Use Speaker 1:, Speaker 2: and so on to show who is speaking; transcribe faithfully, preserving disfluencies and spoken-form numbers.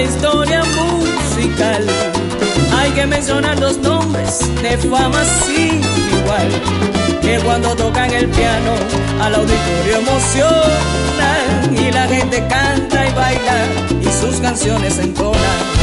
Speaker 1: historia musical. Hay que mencionar los nombres de fama sin igual, que cuando tocan el piano al auditorio emocionan, y la gente canta y baila y sus canciones entonan.